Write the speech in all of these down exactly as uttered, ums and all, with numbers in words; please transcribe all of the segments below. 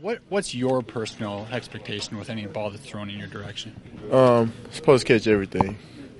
What What's your personal expectation with any ball that's thrown in your direction? Um, supposed to catch everything.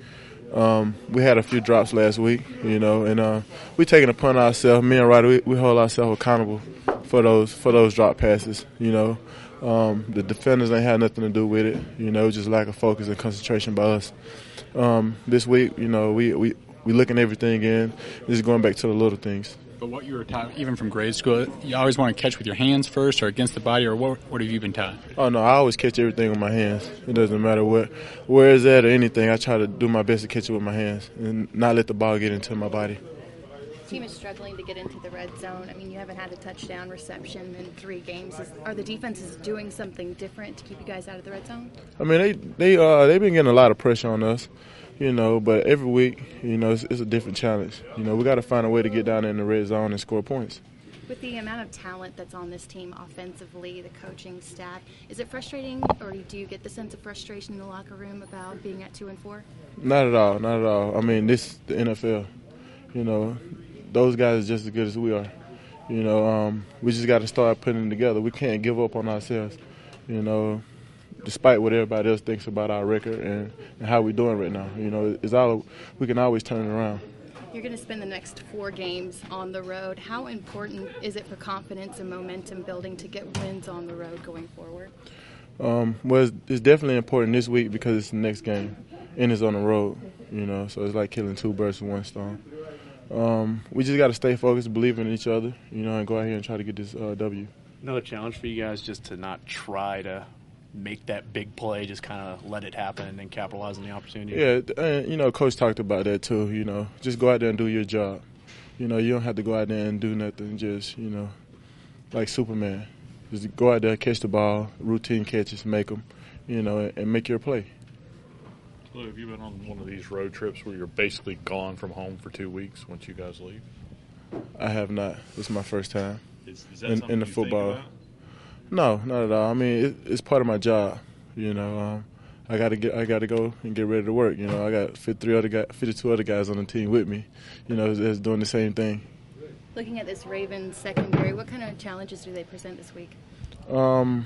Um, we had a few drops last week, you know, and uh, we taking a punt ourselves. Me and Ryder, we, we hold ourselves accountable for those for those drop passes. You know, um, the defenders ain't had nothing to do with it. You know, just lack of focus and concentration by us. Um, this week, you know, we we we looking everything in. Just going back to the little things. But what you were taught, even from grade school, you always want to catch with your hands first or against the body, or what, what have you been taught? Oh, no, I always catch everything with my hands. It doesn't matter where, where is that or anything. I try to do my best to catch it with my hands and not let the ball get into my body. The team is struggling to get into the red zone. I mean, you haven't had a touchdown reception in three games. Is, are the defenses doing something different to keep you guys out of the red zone? I mean, they they uh they've been getting a lot of pressure on us, you know. But every week, you know, it's, it's a different challenge. You know, we got to find a way to get down in the red zone and score points. With the amount of talent that's on this team offensively, the coaching staff, is it frustrating, or do you get the sense of frustration in the locker room about being at two and four? Not at all, not at all. I mean, this is the N F L. You know, those guys are just as good as we are. You know, um, we just got to start putting it together. We can't give up on ourselves. You know, despite what everybody else thinks about our record and, and how we're doing right now. You know, it's all we can always turn it around. You're going to spend the next four games on the road. How important is it for confidence and momentum building to get wins on the road going forward? Um, well, it's, it's definitely important this week because it's the next game and it's on the road. You know, so it's like killing two birds with one stone. Um, we just got to stay focused, believe in each other, you know, and go out here and try to get this uh, W. Another challenge for you guys just to not try to make that big play, just kind of let it happen and then capitalize on the opportunity. Yeah, and, you know, Coach talked about that too, you know. Just go out there and do your job. You know, you don't have to go out there and do nothing, just, you know, like Superman. Just go out there, catch the ball, routine catches, make them, you know, and, and make your play. So have you been on one of these road trips where you're basically gone from home for two weeks once you guys leave? I have not. This is my first time Is, is that in, something in the you football. think about? No, not at all. I mean, it, it's part of my job. You know, um, I got to get, I got to go and get ready to work. You know, I got fifty-three other guys, fifty-two other guys on the team with me. You know, that's doing the same thing. Looking at this Ravens secondary, what kind of challenges do they present this week? Um,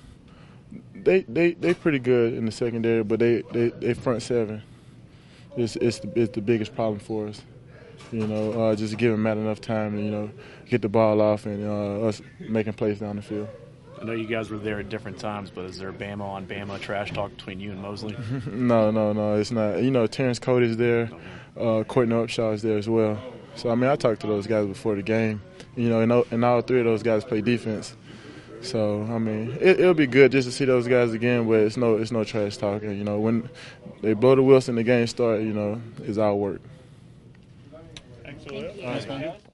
they they they pretty good in the secondary, but they they, they front seven. It's it's the, it's the biggest problem for us. You know, uh, just giving Matt enough time to, you know, get the ball off and uh, us making plays down the field. I know you guys were there at different times, but is there Bama on Bama trash talk between you and Mosley? no, no, no, it's not. You know, Terrence Cody's there, uh, Courtney Upshaw is there as well. So, I mean, I talked to those guys before the game. You know, and, and all three of those guys play defense. So, I mean, it, it'll be good just to see those guys again, but it's no, it's no trash talking. You know, when they blow the whistle and the game start, you know, it's our work. Thanks,